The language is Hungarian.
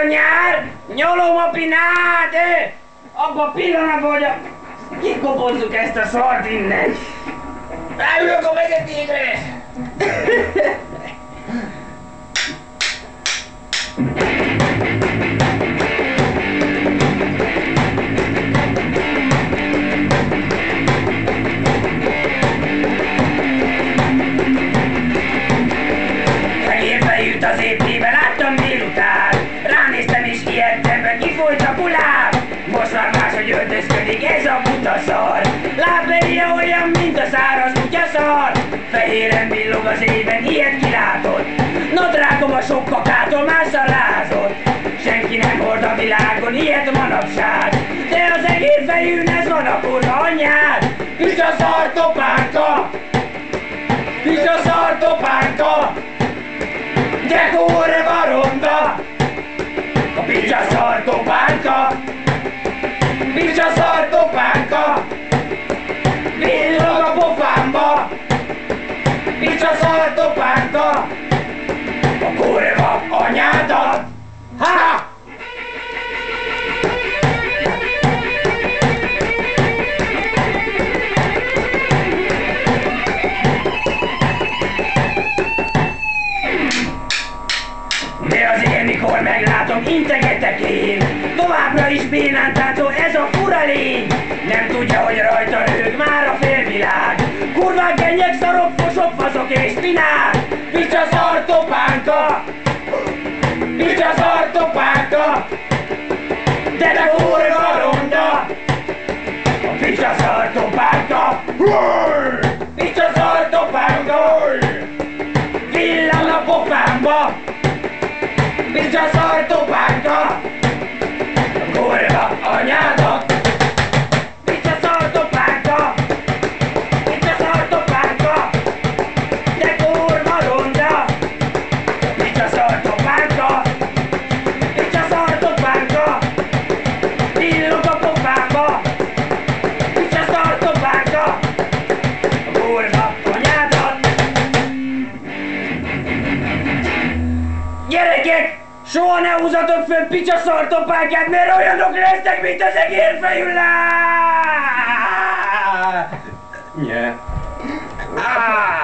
nyár, nyolom a pinát, abban a pillanatban, hogy kikopozzuk ezt a szart innen. Ráülök a vezetékre! Az épébe láttam délután, ránéztem és ijedtem, mert kifolyt a kulám. Most már máshogy öltözködik ez a buta szar. Lábbeje olyan, mint a száraz kutyaszar. Fehéren villog az éven, ilyet kilátott. Nadrágom a sok kakától másszal lázott. Senki nem hord a világon ilyet manapság. De az egér fejűn ez van a kurva anyád. Picsa szar topánka! Picsa szar topánka! De kurva ronda! A picsa szar topánka! Picsa szar topánka! Villog a pofámba! Picsa szar topánka! A kurva anyádat! Ha! De azért mikor meglátom, integetek én. Továbbra is bénán táncol ez a fura lény. Nem tudja, hogy rajta röhög már a félvilág. Kurvák, gennyek, szarok, fosok, faszok és spinák. Picsa szar topánka! Picsa szar topánka! De te kurva ronda! A picsa szar topánka! Picsa szar topánka! Villan a pofámba! Picsa szar topánka! A kurva anyádat! Picsa szar topánka! Picsa szar topánka! De kurva ronda! Picsa szar topánka! Picsa szar topánka! Villog a pofámba! Picsa szar topánka! A kurva anyádat! Gyerekek! Soha ne húzatok föl picsa szartopánkát, mert olyanok lesznek, mint az egérfejű lány! Nye.